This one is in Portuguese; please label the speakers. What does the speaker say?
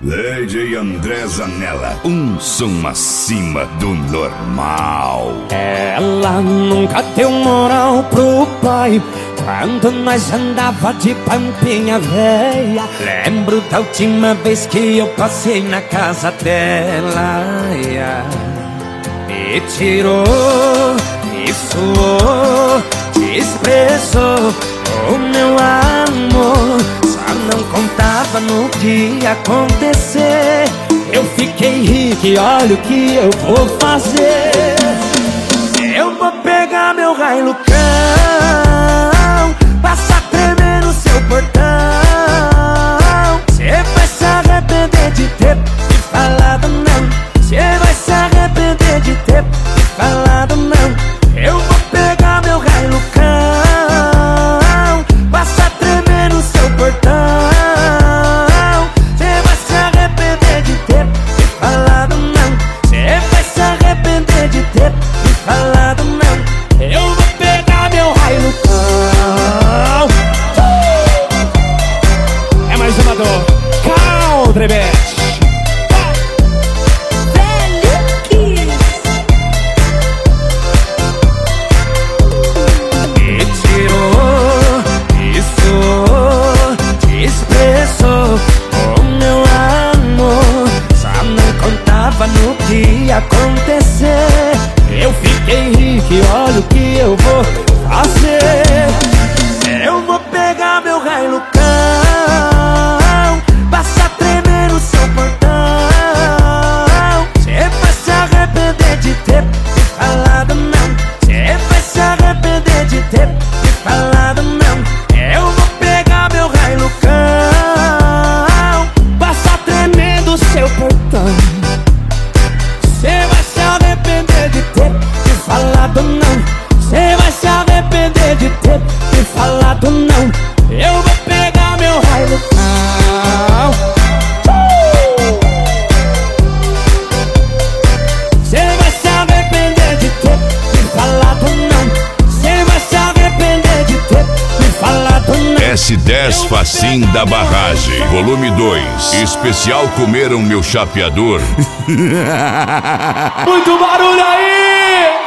Speaker 1: DJ André Zanella, um som acima do normal.
Speaker 2: Ela nunca deu moral pro pai quando nós andava de pampinha véia. Lembro da última vez que eu passei na casa dela. Me tirou, me suou, desprezou o meu amor. Só não contava no que ia acontecer. Eu fiquei rico e olha o que eu vou fazer. Eu vou pegar meu Hilux, passar tremer no seu portão. Cê vai se arrepender de ter me falado não. Cê vai se arrepender de ter me falado não. Eu vou pegar meu Hilux, passar tremer no seu portão. Cê vai se arrepender de ter me falado não. Cê vai se arrepender de ter me falado não. Eu vou pegar meu Hilux. É mais uma dor. Country-Bet. Me tirou, me suou, desprezou o meu amor. Só não contava no que ia acontecer. Eu fiquei rico e olha o que eu vou fazer. Eu vou pegar meu Hilux, passar tremer no seu portão. Cê vai se arrepender de ter me falado não. Cê vai se arrepender de ter me falado não. Eu vou pegar meu Hilux, passar tremer no seu portão. Cê vai se arrepender de ter me falado não. Cê vai se arrepender de ter me falado não. Eu vou pegar meu Hilux. Cê vai se arrepender de ter me falado não. Cê vai se arrepender de ter me falado não.
Speaker 1: S10 Facim da Barragem, volume 2. Especial Comeram Meu Chapeador.
Speaker 2: Muito barulho aí!